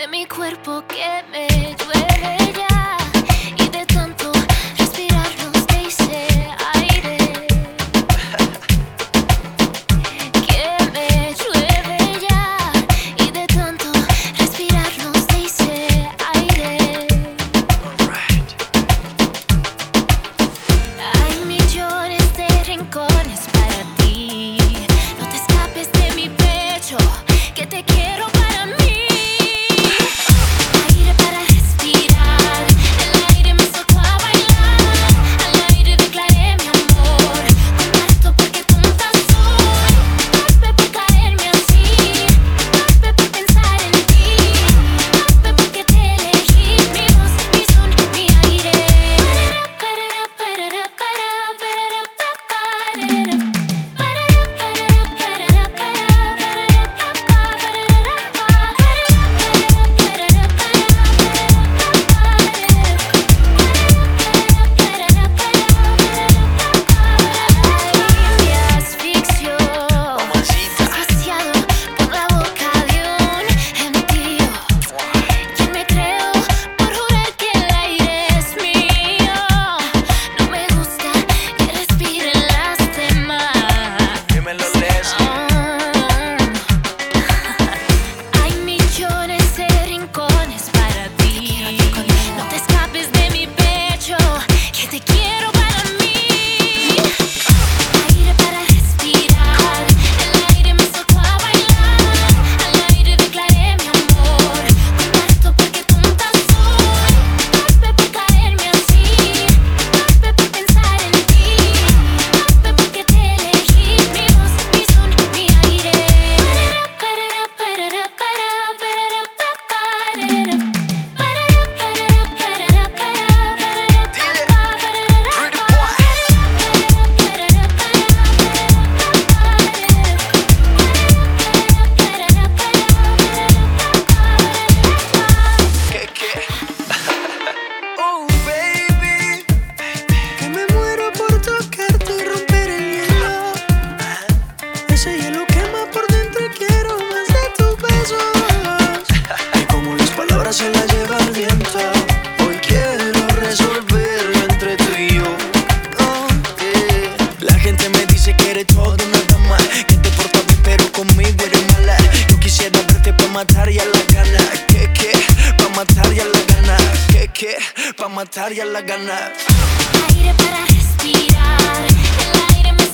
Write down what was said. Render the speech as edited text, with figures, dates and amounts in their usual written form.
de mi cuerpo que me llueve ya. Y de tanto respirar nos dice aire. Que me llueve ya. Y de tanto respirar nos dice aire. Hay millones de rincones para ti. No te escapes de mi pecho, que te quiero para mí. Aire para respirar, el aire me sacó a bailar. Al aire declaré mi amor, comparto porque tonta soy. Golpe por caerme así, golpe por pensar en ti, golpe porque te elegí. Mi voz, mi son, mi aire. Me asfixio, asfixiado por la boca de un gentío. Quien me creo por jurar que el aire es mío. No me gusta que respiren las demás. Dímelo, Leslie. Hay millones de rincones para ti. No te escapes de mi pecho, que te quiero para mí. Aire para respirar, el aire me sacó a bailar. Al aire declaré mi amor, comparto porque tonta soy. Golpe por caerme así, golpe por pensar en ti, golpe porque te elegí. Mi voz, mi son, mi aire. Pretty boy. ¿Qué? Oh, baby, Que me muero por tocarte y romper el hielo. Ese hielo quema por dentro y quiero más de tus besos. Y como las palabras se las lleva el viento, hoy quiero resolverlo entre tú y yo. Oh, yeah. La gente me dice que eres toda una dama, que te portas bien pero conmigo eres mala. Yo quisiera verte pa' matar y a la gana. ¿Qué? Pa' matar y a la gana. ¿Qué? Pa' matar y a la gana. Aire para respirar, el aire me